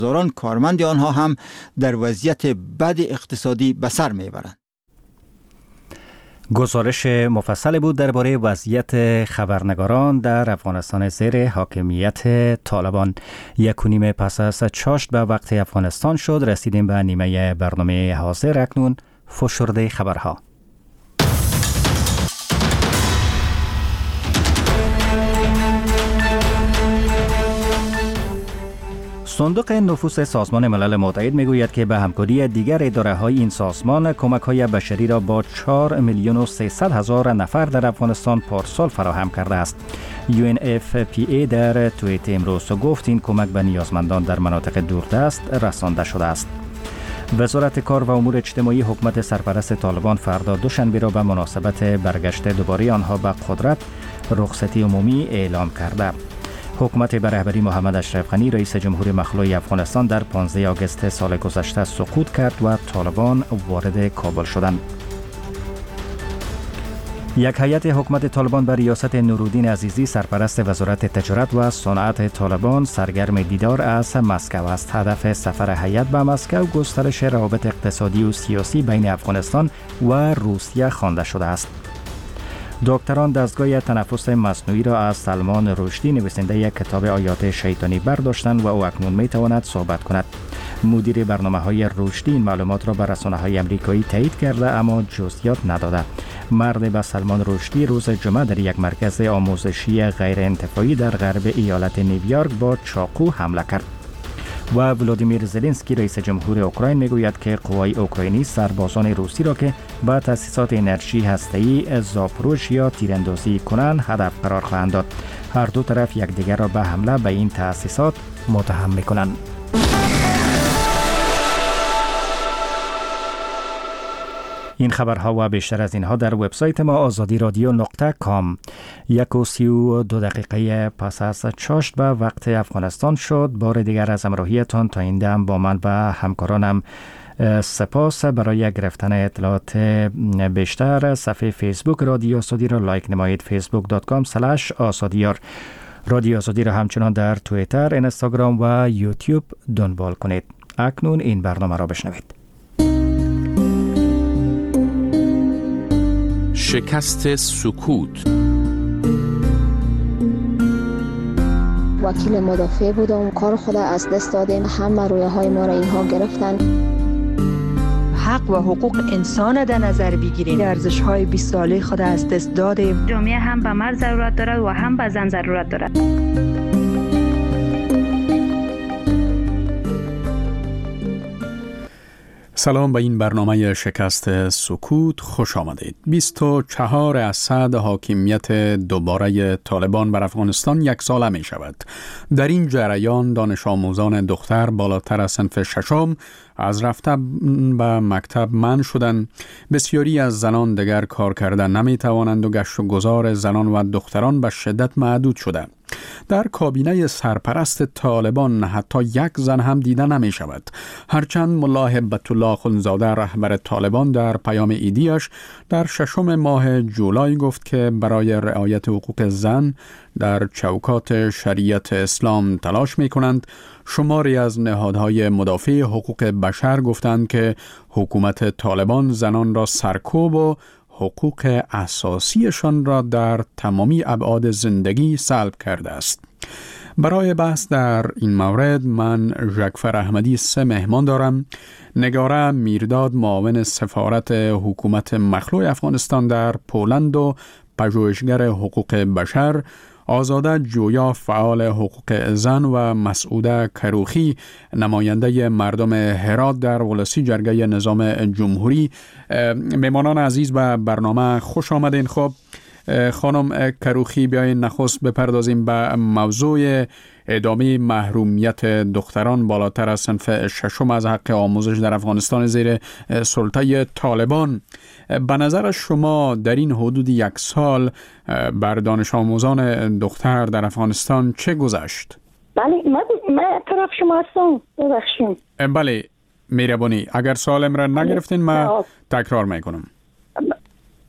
هزاران کارمند آنها هم در وضعیت بد اقتصادی به سر میبرند. گزارش مفصل بود درباره وضعیت خبرنگاران در افغانستان زیر حاکمیت طالبان. 1:30 پس از چاشت به وقت افغانستان شد. رسیدیم به نیمه برنامه حاضر. اکنون فشرده خبرها. صندوق نفوس سازمان ملل متحد میگوید که به همکاری دیگر اداره‌های این سازمان کمک‌های بشری را با 4,300,000 نفر در افغانستان پارسال فراهم کرده است. UNFPA در توییت امروز گفت این کمک به نیازمندان در مناطق دوردست رسانده شده است. وزارت کار و امور اجتماعی حکومت سرپرست طالبان فردا دوشنبه را به مناسبت برگشت دوباره آنها به قدرت رخصتی عمومی اعلام کرده. حکومت به رهبری محمد اشرف غنی رئیس جمهور مخلوع افغانستان در 15 آگوست سال گذشته سقوط کرد و طالبان وارد کابل شدند. یک هیئت حکومت طالبان به ریاست نورالدین عزیزی سرپرست وزارت تجارت و صنعت طالبان سرگرم دیدار از مسکو است. هدف سفر هیئت به مسکو گسترش روابط اقتصادی و سیاسی بین افغانستان و روسیه خوانده شده است. دکتران دستگاه تنفس مصنوعی را از سلمان رشدی نویسنده یک کتاب آیات شیطانی برداشتند و او اکنون میتواند صحبت کند. مدیر برنامه‌های رشدی این معلومات را به رسانه‌های آمریکایی تایید کرده اما جزئیات نداده. مرد به سلمان رشدی روز جمعه در یک مرکز آموزشی غیر انتفاعی در غرب ایالت نیویورک با چاقو حمله کرد. و ولادیمیر زلنسکی رئیس جمهور اوکراین میگوید که قوای اوکراینی سربازان روسی را که به تأسیسات انرژی هسته‌ای زاپروژیا تیراندازی کنند هدف قرار خواهند داد. هر دو طرف یکدیگر را به حمله به این تأسیسات متهم می‌کنند. این خبرها و بیشتر از اینها در وبسایت ما azadiradio.com. 1:32 پس از چاشت به وقت افغانستان شد. بار دیگر از همراهیتان تا این دم با من و همکارانم سپاس. برای گرفتن اطلاعات بیشتر صفحه فیسبوک رادیو آزادی را لایک نمایید. facebook.com/asadiyar. رادیو آزادی را همچنان در توییتر، اینستاگرام و یوتیوب دنبال کنید. اکنون این برنامه را بشنوید. شکست سکوت. وکیل مدافع بودم، کار خود از دست دادیم، همه رویاهای ما را اینها گرفتن. حق و حقوق انسان در نظر بگیریم. ارزش‌های 20 ساله خود از دست دادیم. جامعه هم به مرد ضرورت دارد و هم به زن ضرورت دارد. سلام به این برنامه شکست سکوت خوش آمدید. 24 اسد حاکمیت دوباره طالبان بر افغانستان یک ساله می شود. در این جریان دانش آموزان دختر بالاتر از صنف ششم از رفته به مکتب منع شدند. بسیاری از زنان دیگر کار کردن نمی توانند و گشت و گذار زنان و دختران به شدت محدود شده. در کابینه سرپرست طالبان حتی یک زن هم دیده نمی شود. هرچند ملا هبت الله اخوندزاده رهبر طالبان در پیام ایدیش در 6 ماه جولای گفت که برای رعایت حقوق زن در چوکات شریعت اسلام تلاش می کنند، شماری از نهادهای مدافع حقوق بشر گفتند که حکومت طالبان زنان را سرکوب و حقوق اساسیشان را در تمامی ابعاد زندگی سلب کرده است. برای بحث در این مورد من ژکفر احمدی 3 مهمان دارم. نگاره میرداد معاون سفارت حکومت مخلوع افغانستان در پولند و پژوهشگر حقوق بشر، آزاده جویا فعال حقوق زن و مسعوده کروخی نماینده مردم هرات در ولسی جرگه نظام جمهوری. مهمانان عزیز به برنامه خوش آمدین. خب خانم کروخی، بیاین نخست بپردازیم به موضوع ادامه محرومیت دختران بالاتر از صنف ششم از حق آموزش در افغانستان زیر سلطه طالبان. به نظر شما در این حدود 1 سال بر دانش آموزان دختر در افغانستان چه گذشت؟ بله، من طرف شما هستم. ببخشید. بله، مهربانی. اگر سوالم را نگرفتین من تکرار میکنم.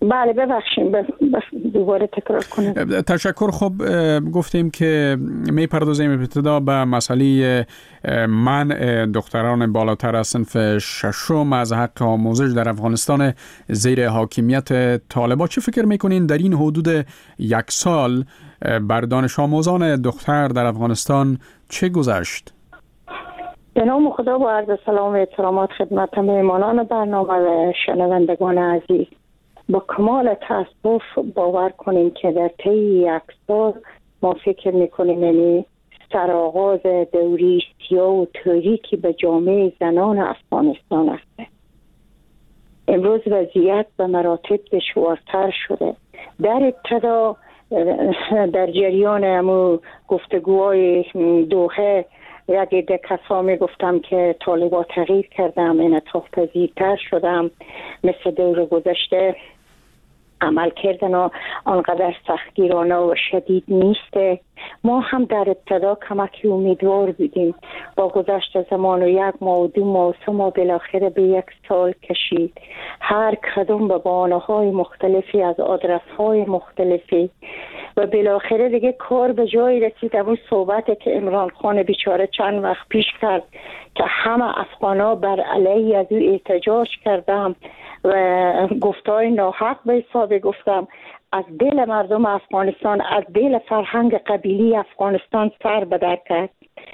بله ببخشید دوباره تکرار کنیم. تشکر. خب گفتیم که می پردازیم ابتدا به مسئله منع دختران بالاتر از صنف ششم از حق آموزش در افغانستان زیر حاکمیت طالبان. چه فکر میکنین در این حدود 1 سال بر دانش آموزان دختر در افغانستان چه گذشت؟ به نام خدا با عرض سلام و احترامات خدمت مهمانان برنامه و شنوندگان عزیز. با کمال تأسف باور کنیم که در طی 1 سال ما فکر میکنیم یعنی سرآغاز دوری سیاه و تاریکی به جامعه زنان افغانستان است. امروز وضعیت به مراتب دشوارتر شده. در ابتدا در جریان همون گفتگوهای دوحه یک عده کسا می گفتم که طالبان تغییر کردم، انعطاف پذیرتر شدم، مثل دور گذشته عمل کردن آنقدر سختگیرانه و شدید نیسته. ما هم در ابتدا کمکی امیدوار بودیم. با گذشت زمان و 1 ماه و 2 ماه و 3 ماه بالاخره به 1 سال کشید. هر کدوم به بهانه‌های مختلفی از آدرس‌های مختلفی و بالاخره دیگه کار به جایی رسید. اون صحبتی که عمران خان بیچاره چند وقت پیش کرد که همه افغانا بر علیه از او احتجاج کردم و گفتای ناحق به حساب گفتم، از دل مردم افغانستان، از دل فرهنگ قبیلی افغانستان سر به در کرد.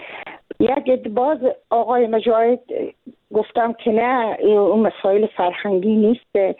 یک باز آقای مجاهد گفتم که نه، اون مسائل فرهنگی نیست،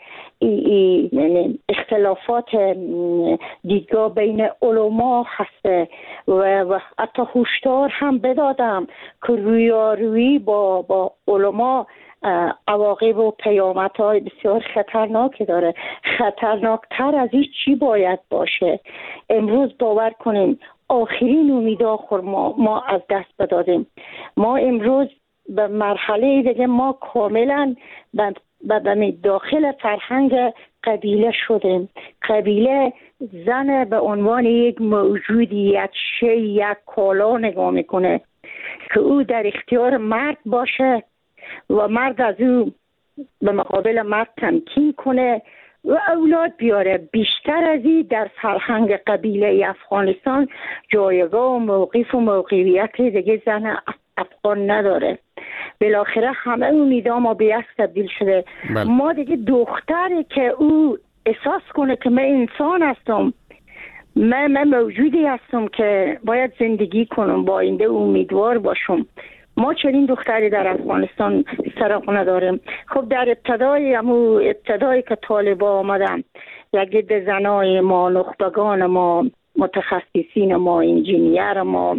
یعنی اختلافات دیدگاه بین علما هست و حتی هشدار هم بدادم که رویارویی با علما عواقب و پیامدهای بسیار خطرناکی داره. خطرناکتر از این چی باید باشه؟ امروز باور کنیم آخرین امیدآخر ما از دست بدادیم. ما امروز به مرحله دیگه ما کاملا به داخل فرهنگ قبیله شدیم. قبیله زن به عنوان یک موجودی، یک شی، یک کالا نگاه میکنه که او در اختیار مرد باشه و مرد از او به مقابل مرد تمکین کنه و اولاد بیاره. بیشتر از این در فرهنگ قبیله افغانستان جایگاه و موقف و موقعیت دیگه زن افغان نداره. بالاخره همه امیدها ما به یک تبدیل شده. ما دیگه دختری که او احساس کنه که من انسان هستم، من موجودی هستم که باید زندگی کنم، با آینده امیدوار باشم. ما چنین دختری در افغانستان سراغ نداریم. خب در ابتدایی که طالبان آمدن، یک عده زنای ما، نخبگان ما، متخصصین ما، انجینیر ما،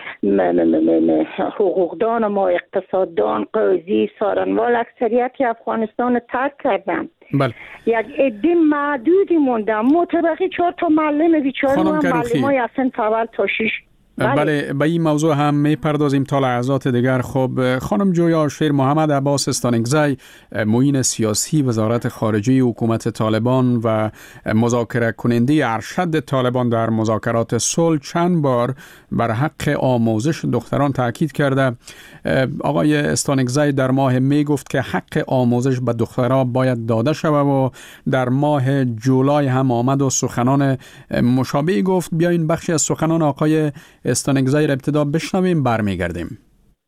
حقوقدان ما، اقتصاددان، قاضی، سارنوال، اکثریت افغانستان ترک کردن. بله. یک عده معدودی موندن. متبقی 4 تا معلم بیچاره و معلمای اصلا اول تا 6. بله، به این موضوع هم می پردازیم تا لحظات دیگر. خب خانم جویا شیر محمد عباس استانکزی، معین سیاسی وزارت خارجه حکومت طالبان و مذاکره کننده ارشد طالبان در مذاکرات صلح، چند بار بر حق آموزش دختران تاکید کرده. آقای استانکزی در ماه می گفت که حق آموزش به دختران باید داده شود و در ماه جولای هم آمد و سخنان مشابهی گفت. بیاین بخشی از سخنان آقای استانکزی را ابتدا بشنویم، برمیگردیم.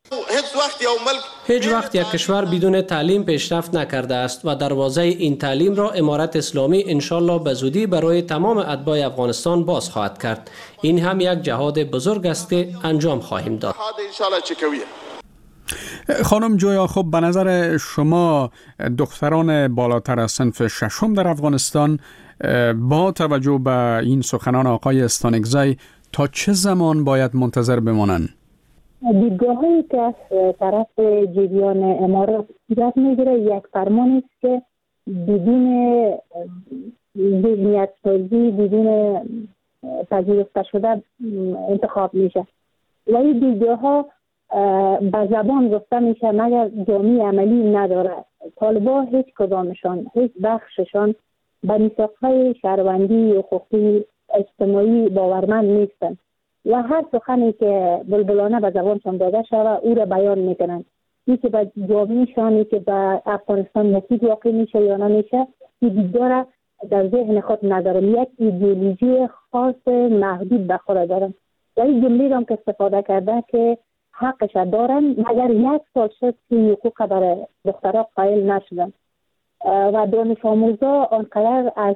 هیچ وقت یک کشور بدون تعلیم پیشرفت نکرده است و دروازه این تعلیم را امارت اسلامی انشالله به زودی برای تمام اتباع افغانستان باز خواهد کرد. این هم یک جهاد بزرگ است که انجام خواهیم داد. خانم جویا، خب به نظر شما دختران بالاتر از صنف ششم در افغانستان با توجه به این سخنان آقای استانکزی تا چه زمان باید منتظر بمانند؟ دیدگاهی که از طرف جریان امارات صورت میگیره یک فرمان است که بدون ذهنیت سازی، بدون پذیرفته شده انتخاب میشه و این دیدگاه ها به زبان گفته میشه مگر جامعه عملی نداره. طالبان هیچ کدامشان، هیچ بخششان به میثاق‌های شهروندی و حقوقی اجتماعی باورمند نیستند و هر سخنی که بلبلانه به زبانشان داده شود او را بیان میکنند. این که به جامعهشانی که به افغانستان مفید واقع میشه یا نمیشه، این دیدگاه را در ذهن خود ندارم، یک ایدئولوژی خاص محدود به خود دارم. و این جمله هم که استفاده کرده که حقش دارن مگر 1 سال شد که حقوق برای دخترها قائل نشدن و دانش آموزا آنقدر از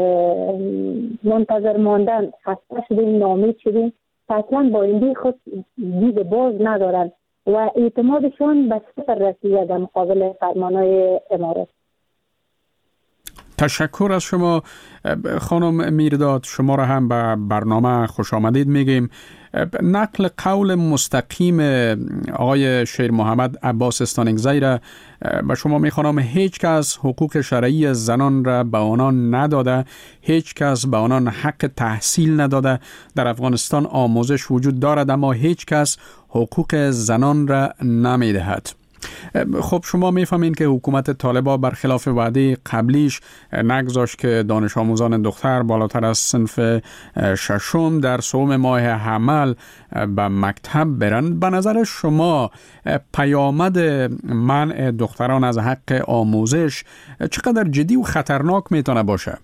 منتظر ماندن خسته شدیم، ناامید شدیم، اصلا با این خود دید باز ندارن و اعتمادشون به صفر رسیده در مقابل فرمانهای امارات. تشکر از شما خانم میرداد. شما را هم به برنامه خوش آمدید میگیم. نقل قول مستقیم آقای شیر محمد عباس استانکزی را به شما میخوانم. هیچ کس حقوق شرعی زنان را به آنان نداده، هیچ کس به آنان حق تحصیل نداده. در افغانستان آموزش وجود دارد اما هیچ کس حقوق زنان را نمیدهد. خب شما میفهمین که حکومت طالبان برخلاف وعده قبلیش نگذاشت که دانش آموزان دختر بالاتر از صنف 6 در سوم ماه حمل به مکتب برن. به نظر شما پیامد منع دختران از حق آموزش چقدر جدی و خطرناک میتونه باشه؟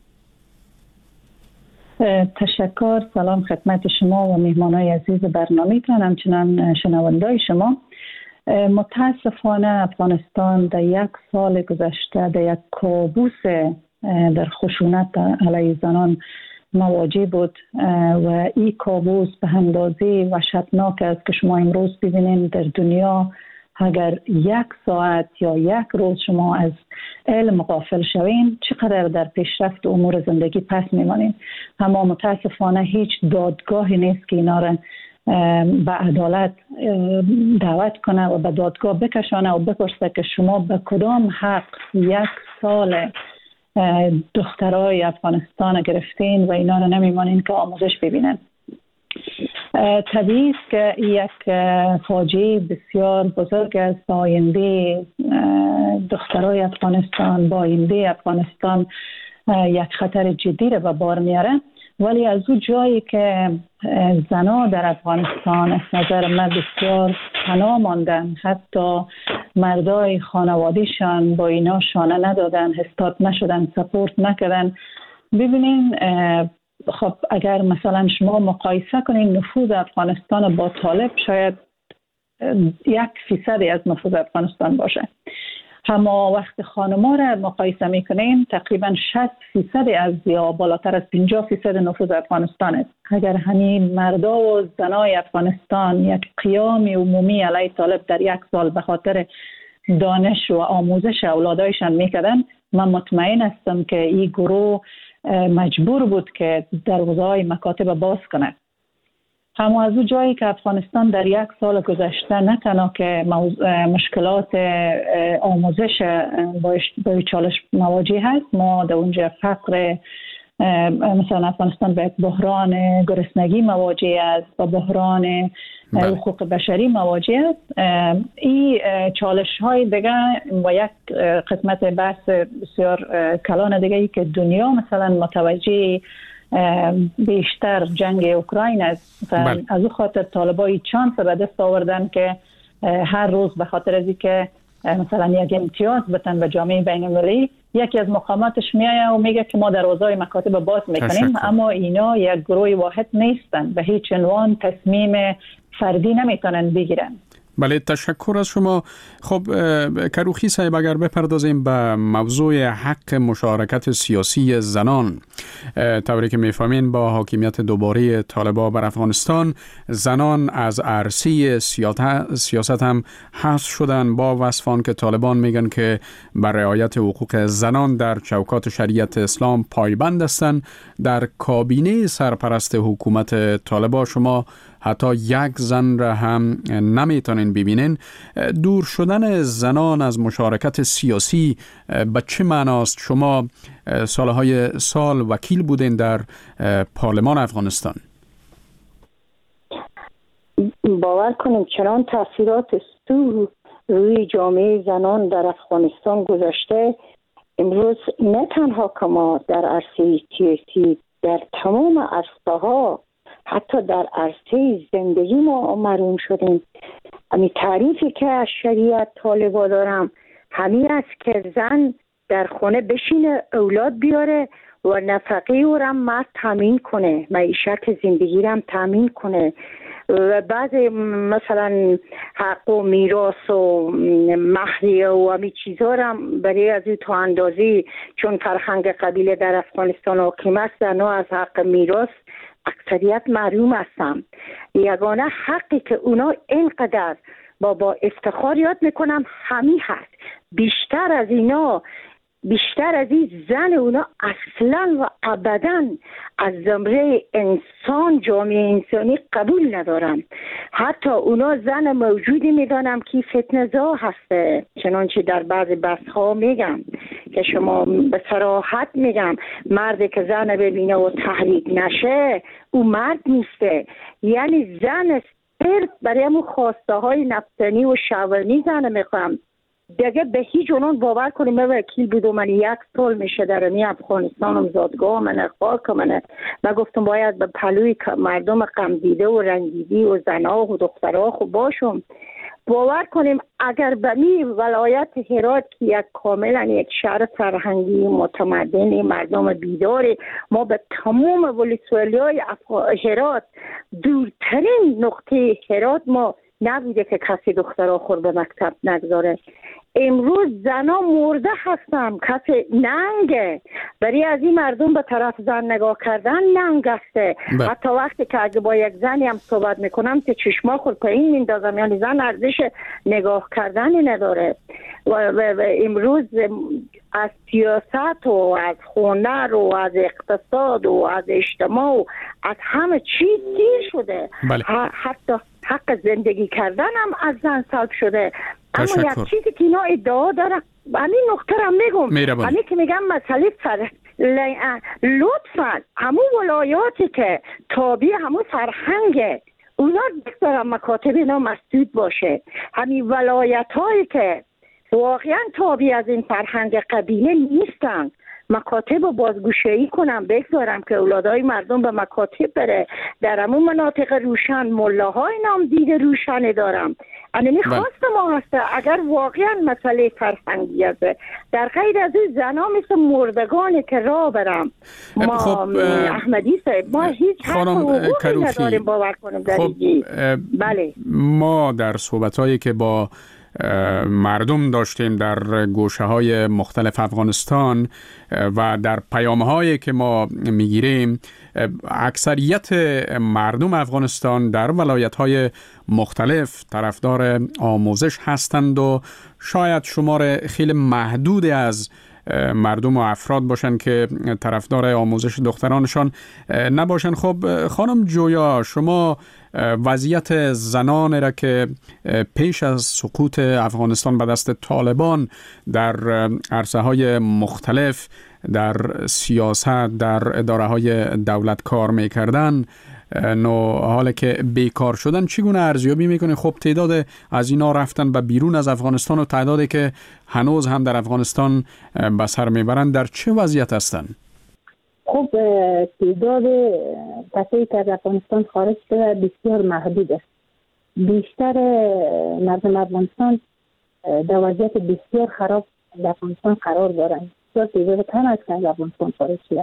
تشکر. سلام خدمت شما و مهمانای عزیز برنامه تان، همچنان شنوندای شما. متاسفانه افغانستان در 1 سال گذشته در یک کابوس در خشونت علیه زنان مواجه بود و این کابوس به اندازه وحشتناک است که شما امروز ببینید در دنیا اگر 1 ساعت یا 1 روز شما از علم غافل شوین چقدر در پیشرفت امور زندگی پس میمانید. اما متاسفانه هیچ دادگاهی نیست که اینا را به عدالت دعوت کنه و به دادگاه بکشانه و بپرسه که شما به کدام حق 1 سال دخترای افغانستان گرفتین و اینا رو نمیمانین که آموزش ببینن. طبیعی است که یک فاجعه بسیار بزرگ است با آینده دخترای افغانستان، با آینده افغانستان یک خطر جدی رو به بار میاره. ولی از اون جایی که زنها در افغانستان از نظر من بسیار تنها ماندن، حتی مردای خانوادیشان با اینا شانه ندادن، استاد نشدن، سپورت نکردن. ببینین خب اگر مثلا شما مقایسه کنین نفوذ افغانستان با طالب شاید 1% از نفوذ افغانستان باشه. اما وقت خانما را مقایسه میکنین تقریبا 60% از یا بالاتر از 50% نفوذ افغانستان است. اگر همین مردا و زنای افغانستان یک قیام عمومی علیه طالب در 1 سال به خاطر دانش و آموزش اولادایشان میکردن، من مطمئن هستم که این گروه مجبور بود که دروازه‌های مکاتب باز کنه. اما از اون جایی که افغانستان در 1 سال گذشته نه تنها که مشکلات آموزش با چالش مواجه هست، ما در اونجا فقر، مثلا افغانستان به یک بحران گرسنگی مواجه است، با بحران حقوق بشری مواجه است. این چالش های دیگه و یک قسمت بحث بسیار کلان دیگه ای که دنیا مثلا متوجه بیشتر جنگ اوکراین است. از اون خاطر طالبای چانس به دست آوردن که هر روز به خاطر از اینکه مثلا یک امتیاز بتن به جامعه بین المللی، یکی از مقاماتش میایه و میگه که ما دروازه‌های مکاتب باز میکنیم. اما اینا یک گروه واحد نیستن، به هیچ عنوان تصمیم فردی نمیتونن بگیرن. بله، تشکر از شما. خب کروخی صاحب، اگر بپردازیم به موضوع حق مشارکت سیاسی زنان، طوری که میفهمین با حاکمیت دوباره طالبان بر افغانستان زنان از عرصه سیاست هم حذف شدن، با وصفان که طالبان میگن که بر رعایت حقوق زنان در چوکات شریعت اسلام پایبند هستند. در کابینه سرپرست حکومت طالبان شما حتی 1 زن را هم نمیتونین ببینین. دور شدن زنان از مشارکت سیاسی به چه معناست؟ شما سالهای سال وکیل بودین در پارلمان افغانستان. باور کنیم چنان تاثیرات روی جامعه زنان در افغانستان گذاشته. امروز نه تنها که ما در عرصه سیاسی، در تمام عرصه‌ها، حتی در عرصه زندگی ما محروم شدیم. همین تعریفی که از شریعت طالبا دارم همین است که زن در خانه بشینه، اولاد بیاره و نفقه او را مرد تامین کنه، معیشت زندگی را تامین کنه و بعض مثلا حق و میراث و مهریه و همین چیزا را برای از تا اندازی، چون فرهنگ قبیله در افغانستان حاکم است، زنها از حق میراث اکثریت محروم هستند. یگانه حقی که اونا اینقدر با افتخار یاد میکنم همین هست. بیشتر از اینا، بیشتر از این زن اونا اصلا و ابدا از زمره انسان، جامعه انسانی قبول ندارم. حتی اونا زن موجودی میدانم که فتنه‌زا هسته، چنانچه در بعض بحث ها میگم که شما به صراحت میگم مردی که زن ببینه و تحریک نشه او مرد نیسته. یعنی زن صرف برای همون خواسته های نفسانی و شهوانی زن میخوام. دیگه به هیچ عنوان باور کنیم. من وکیل بودم، من 1 سال میشه در افغانستانم زادگاه من خاک من گفتم باید به پلوی مردم غم دیده و رنگیدی و زنها و دخترها خوب باشم. باور کنیم اگر به می ولایت هرات که یک کاملا یک شهر فرهنگی متمدن، مردم بیداری، ما به تمام ولسوالی‌های هرات، دورترین نقطه هرات ما نبوده که کسی دخترها خود به مکتب نگذاره. امروز زنا مرده هستم، کسی ننگه. برای از این مردم به طرف زن نگاه کردن ننگ هسته. حتی وقتی که اگه با یک زنی هم صحبت میکنم که چشما خود پایین میندازم، یعنی زن ارزش نگاه کردنی نداره. و امروز از سیاست و از هنر و از اقتصاد و از اجتماع و از همه چیز دیر شده. حتی حق زندگی کردن هم از زن سلب شده. اما یک چیزی که اینا ادعا دارن، همین نقطه را میگم، همین که میگم مسئله لطفا همون ولایاتی که تابع همون فرهنگه اونا دارن مکاتب اینا مسدود باشه. همین ولایت هایی که واقعا تابع از این فرهنگ قبیله نیستن مکاتب رو بازگوشایی کنم، بگذارم که اولادای مردم به مکاتب بره. در همون مناطق روشن ملاهای نامدید روشنی دارم. یعنی خواست ما هسته اگر واقعا مسئله فرهنگی است، در غیر از این زنا مثل مردگانی که راه برم ما احمدی صاحب ما هیچ حقوقی نداریم باور کنیم در بله. ما در صحبت‌هایی که با مردم داشتیم در گوشه‌های مختلف افغانستان و در پیام‌هایی که ما می‌گیریم، اکثریت مردم افغانستان در ولایت‌های مختلف طرفدار آموزش هستند و شاید شمار خیلی محدودی از مردم و افراد باشن که طرفدار آموزش دخترانشان نباشن. خب خانم جویا، شما وضعیت زنان را که پیش از سقوط افغانستان به دست طالبان در عرصه های مختلف در سیاست در اداره های دولت کار میکردن، نو حالا که بیکار شدن، چگونه ارزیابی میکنه؟ خب تعداد از اینا رفتن به بیرون از افغانستان و تعدادی که هنوز هم در افغانستان به سر میبرن در چه وضعیت هستن؟ خب تعداد کسایی که از افغانستان خارج شده بسیار محدود است. بیشتر مردم افغانستان در وضعیت بسیار خراب در افغانستان قرار دارند. بسیار تعداد کم است که از افغانستان خارج شده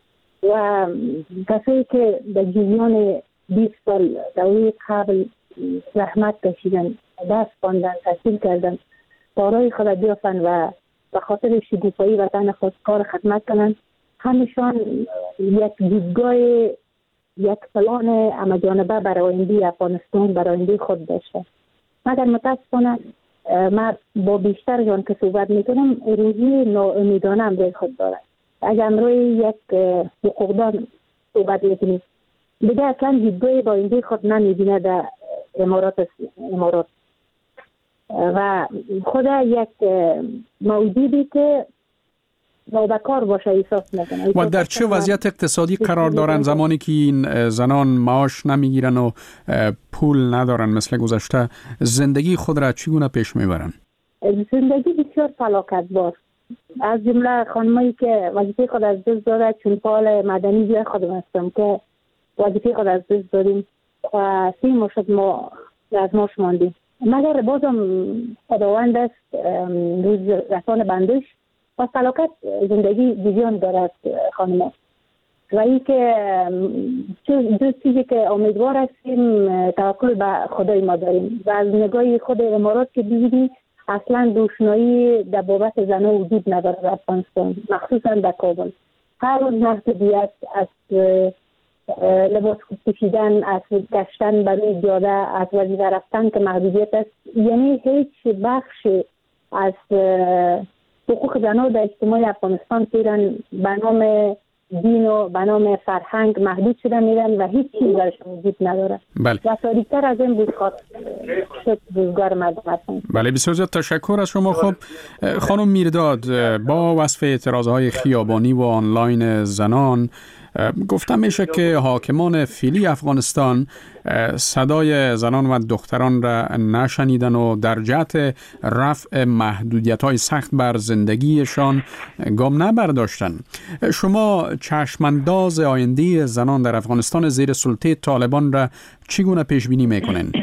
و کسایی که در جریان 20 سال دوره قبل زحمت کشیدن، درس خواندن، تحصیل کردن، کارهای خود بیافن و به خاطر شکوفایی وطن خود کار خدمت کنن، همشان یک دیدگاه، یک پلان همه‌جانبه برای آینده افغانستان، برای آینده خود داشته. مگر متاسفانه من با بیشتر جان که صحبت میکنم روحی ناامیدانه هم به خود دارد. اگر روی یک حقوقدان صحبت میکنیم دیگه اصلا دیدگاه با آینده خود نمیبینه در امارات و خود یک موجودی که نابکار باشه احساس میکنه. و در چه وضعیت اقتصادی قرار دارن زمانی که این زنان معاش نمیگیرن و پول ندارن مثل گذشته؟ زندگی خود را چگونه پیش میبرن؟ زندگی بسیار فلاکتبار. از جمله خانمایی که وظیفه خود از دست داده، چون فعال مدنی جای خودم هستم که وظیفه خود از دست داریم و 3 ماه شد ما از ماش ماندیم. مگر بازم خداوند است روز رسان بندش و فلاکت زندگی جریان دارد خانم. و این که دو چیزی که امیدوار هستیم توکل به خدای ما داریم و از نگاه خود امارات که ببینیم اصلا دوشنایی در بابت زنها وجود نداره در افغانستان، مخصوصا در کابل. هر روز محدودیت از لباس پوشیدن، از گشتن برای جاده، از وظیفه رفتن که محدودیت است. یعنی هیچ بخش از حقوق زنها در اجتماع افغانستان فعلا به نام دین و به نام فرهنگ محدود شده میرن و هیچ چیز برشون وجود نداره. بله. و تاریکتر از این بود شد روزگار مردم هستن. بله، بسیار زیاد تشکر از شما. خب خانم میرداد، با وصف اعتراضهای خیابانی و آنلاین زنان گفتم میشه که حاکمان فعلی افغانستان صدای زنان و دختران را نشنیدن و در جهت رفع محدودیت‌های سخت بر زندگیشان گام نبرداشتن. شما چشمانداز آینده زنان در افغانستان زیر سلطه طالبان را چگونه پیش بینی میکنین؟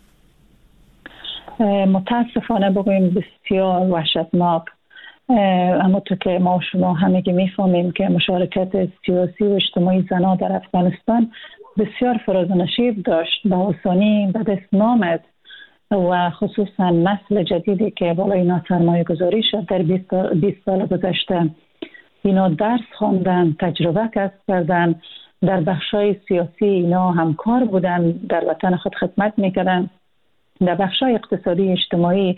متاسفانه بگویم بسیار وحشتناک. اما تو که ما شما همگی میفهمیم که مشارکت سیاسی و اجتماعی زنان در افغانستان بسیار فراز و نشیب داشت، به آسانی به دست نامد و خصوصا نسل جدیدی که بالای اینا سرمایه گذاری شد در 20 سال گذشته. اینا درس خواندن، تجربه کسب کردن، در بخشای سیاسی اینا همکار بودن، در وطن خود خدمت میکردن. در بخشای اقتصادی اجتماعی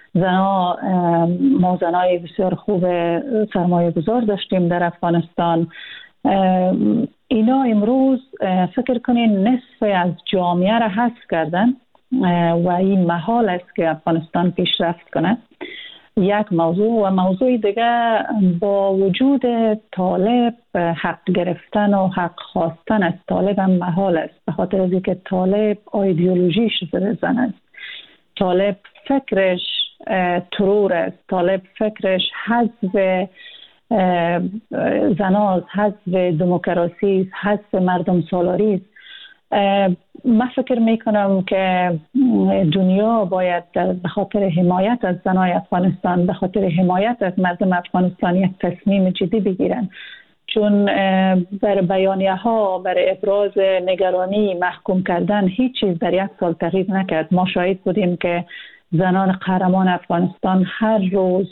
ما زنای بسیار خوب سرمایه گذار داشتیم در افغانستان. اینا امروز فکر کنین نصف از جامعه را حذف کردن و این محال است که افغانستان پیشرفت کنه. یک موضوع و موضوع دیگه، با وجود طالب حق گرفتن و حق خواستن از طالب هم محال است، به خاطر از اینکه طالب ایدئولوژیش زن است. طالب فکرش ترور است، طالب فکرش حذف زناست، حذف دموکراسی، حذف مردم سالاری است. من فکر میکنم که دنیا باید به خاطر حمایت از زنای افغانستان، به خاطر حمایت از مردم افغانستان یک تصمیم جدی بگیرن، چون بر بیانیه ها، بر ابراز نگرانی، محکوم کردن هیچ چیز در یک سال تغییر نکرد. ما شاهد بودیم که زنان قهرمان افغانستان هر روز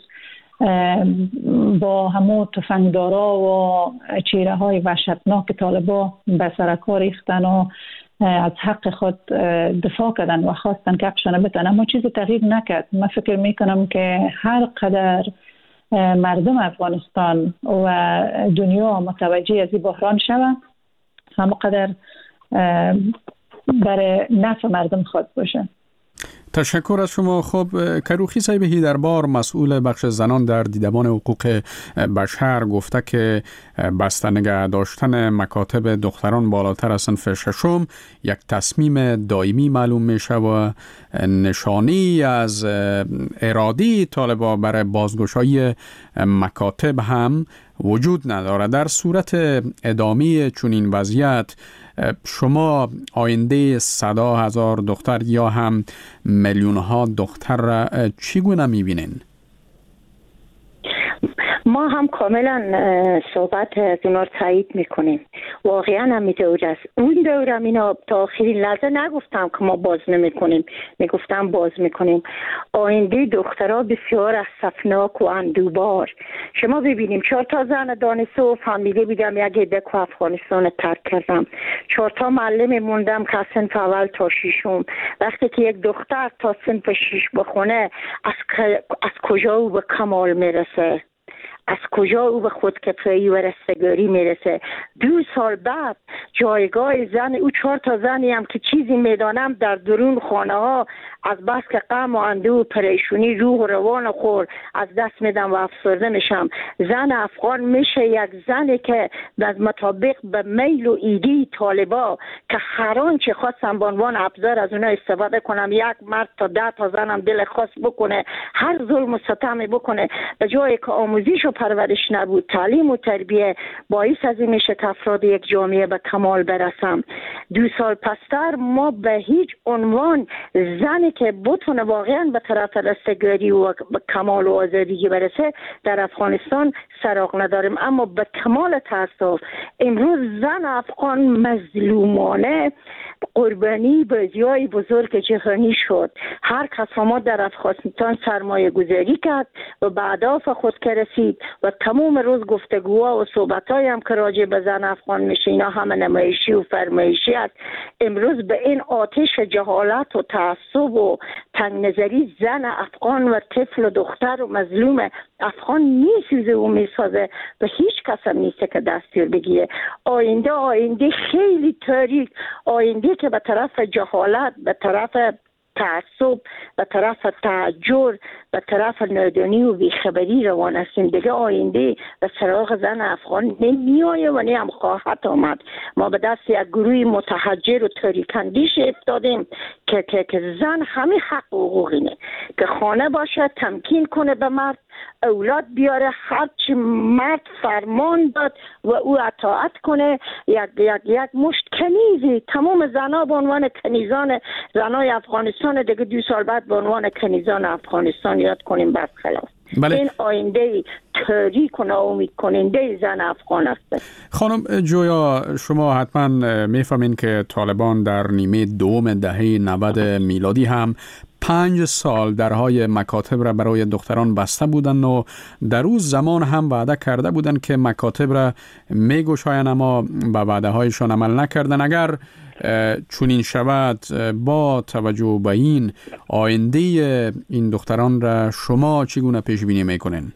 با همون تفنگدارا و چیره های وحشتناک طالبا به سرکار ریختن و از حق خود دفاع کردن و خواستن که حقشان بتن، اما چیزی تغییر نکرد. من فکر میکنم که هر قدر مردم افغانستان و دنیا متوجه از این بحران شوند، همون قدر برای نفع مردم خود باشه. تشکر از شما. خب کروخی صاحب هیدربار، مسئول بخش زنان در دیدبان حقوق بشر، گفته که بسته نگه داشتن مکاتب دختران بالاتر از صنف ششم یک تصمیم دائمی معلوم میشه و نشانی از اراده طالبان برای بازگشایی مکاتب هم وجود نداره. در صورت ادامه چنین وضعیت شما آینده 100,000 دختر یا هم میلیون‌ها دختر را چگونه می‌بینین؟ ما هم کاملا صحبت از اونا تایید میکنیم. واقعا هم می‌دور است. اون دوره اینا تا آخرین لحظه نگفتم که ما باز نمیکنیم، میگفتم باز میکنیم. آینده دخترها بسیار اسفناک و اندوبار. شما ببینیم 4 تا زن دانشجو و فامیلی بودم، یک عده که افغانستان ترک کردم، 4 تا معلم موندم که صنف اول تا 6م. وقتی که یک دختر تا صنف 6 بخونه از کجا او به کمال میرسه؟ از کجا او به خودکفایی و رستگاری میرسه؟ 2 سال بعد جایگاه زن او 4 تا زنی هم که چیزی میدانم در درون خانه ها از بس که غم و اندوه و پریشونی روح و روان خور از دست میدم و افسرده میشم. زن افغان میشه یک زنی که از مطابق به میل و ایده طالبا که هر آنچه خواستم به عنوان ابزار از اونها استفاده کنم، یک مرد تا 10 تا زنم دل خاص بکنه، هر ظلم و ستمی بکنه، به جای که آموزش و پرورش نبود، تعلیم و تربیه باعث از این میشه که افراد یک جامعه به کمال برسم. 2 سال پستر ما به هیچ عنوان زنی که بتونه واقعا به طرف رستگاری و به کمال و آزادی برسه در افغانستان سراغ نداریم. اما به کمال تاسف امروز زن افغان مظلومانه قربانی بازی‌های بزرگ جهانی شد. هر کس ما در افغانستان سرمایه گذاری کرد و به اهداف خود که رسید و تمام روز گفتگوها و صحبت‌های هم که راجع به زن افغان میشه اینا همه نمایشی و فرمایشی است. امروز به این آتش جهالت و تعصب و تنگ نظری زن افغان و طفل و دختر و مظلوم افغان میسوزه و میسازه و هیچ کس هم نیست که دستور بگیره. آینده خیلی تاریک، آینده که به طرف جهالت، به طرف تعصب، به طرف تحجر، به طرف نادانی و بیخبری روان هستیم. دیگه آینده به سراغ زن افغان نمیآید و نه هم خواهد آمد. ما به دست یک گروه متحجر و تاریک‌اندیش افتادیم که زن همین حق و حقوق اینه که خانه باشه، تمکین کنه به مرد، اولاد بیاره، هرچی مرد فرمان داد و او اطاعت کنه. یک مشت کنیزی تمام زنها به عنوان کنیزان زنای افغانستان دیگه 2 سال بعد به عنوان کنیزان افغانستان یاد کنیم برخلاف. بله. این آینده تاریک و ناامید کننده زن افغان است. خانم جویا، شما حتما میفهمین که طالبان در نیمه دوم دهه 90 میلادی هم 5 سال درهای مکاتب را برای دختران بسته بودند و در اون زمان هم وعده کرده بودند که مکاتب را میگشایند، اما به وعده هایشان عمل نکردند. اگر چنین شود، با توجه به این آینده این دختران را شما چگونه پیش بینی میکنین؟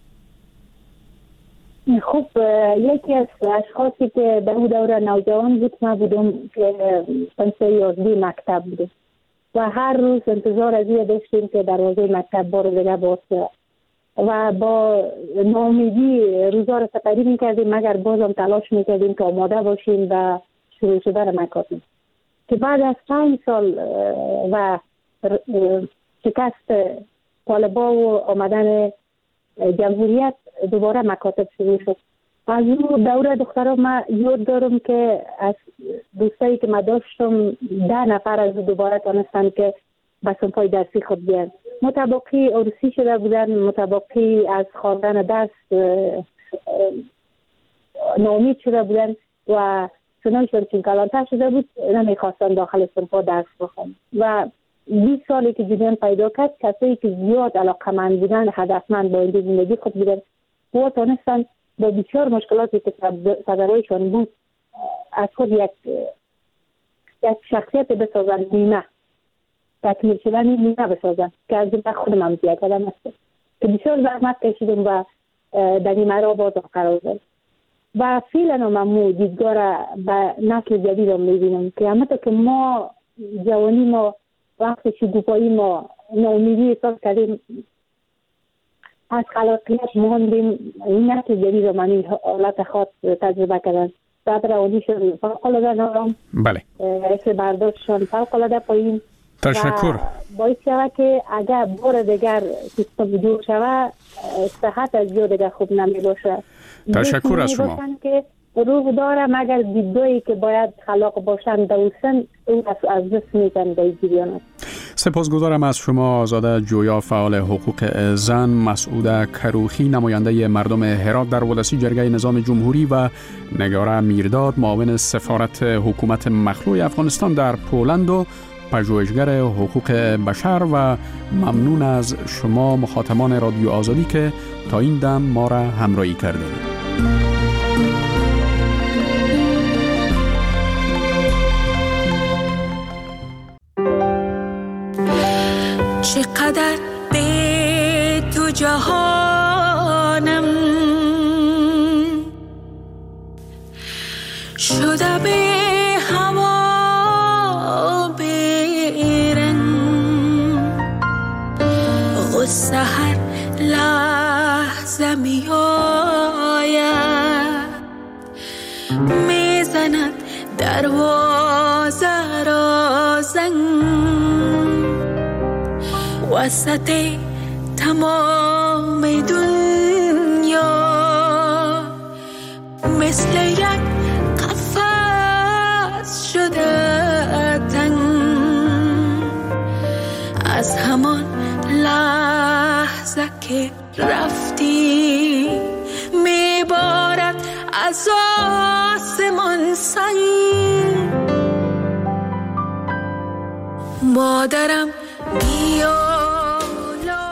خب یکی از اشخاصی که در اون دوره نوجوان بود ما بودم که سنف 11 مکتب بودم و هر روز انتظار از این داشتیم که دروازه مکتب بار دیگه باز و با ناامیدی روزا رو سپری میکردیم مگر بازم تلاش میکردیم که آماده باشیم و شروع شدن مکاتب. که بعد از 5 سال و شکست طالبان و آمدن جمهوریت دوباره مکاتب شروع شد. از اون دوره دخترها ما یاد دارم که از دوستایی که ما داشتم 10 نفر از دوباره تانستن که به صنفای درسی خود بیان. متباقی عروسی شده بودن، متباقی از خواندن درس ناامید شده بودن و سنانشون چون کلانتر شده بود نمیخواستن داخل صنفا درس بخوان و 20 سالی که جریان پیدا کرد کسایی که زیاد علاقه‌مند بودن، هدفمند با این زندگی خود بودن و تانستن با بسیار مشکلاتی که صدرایشان بود از خود یک شخصیت بسازن، نیمه تکمیل شدن نیمه بسازن که از این خودم هم زیاد کردم است که بسیار زحمت کشیدم و در نیمه را باز قرار دارم و فعلا من دیدگاه را به نسل جدید هم میبینم که همه که ما جوانی ما وقت شگوفایی ما ناامیدی احساس کردیم از خلاقیت ماندیم، این نسل جدید رو من این حالت خاص تجربه کردن. بعد روانیشون فوق‌العاده نارم، بله، حس برداشتشون فوق‌العاده پایین. تشکر. باعث شود که اگر بار دیگر سیستم جور شود صحت از جور دیگر خوب نمی باشه. تشکر از شما. که روح داره مگر دیدگاهی که باید خلاق باشند دوستن این از دست میزن در جریان. سپاسگزارم از شما آزاده جویا، فعال حقوق زن، مسعود کروخی نماینده مردم هرات در ولسی جرگه نظام جمهوری و نگاره میرداد معاون سفارت حکومت مخلوع افغانستان در پولند و پژوهشگر حقوق بشر و ممنون از شما مخاطبان رادیو آزادی که تا این دم ما را همراهی کردید. چقدر به تو جهانم شده به هوا برن غصه هر لحظه می آید میزند دروازه را زنگ وسط تمام دنیا مثل یک قفس شده تنگ. از همان لحظه که رفتی میبارد از آسمان سنگ. مادرم بیا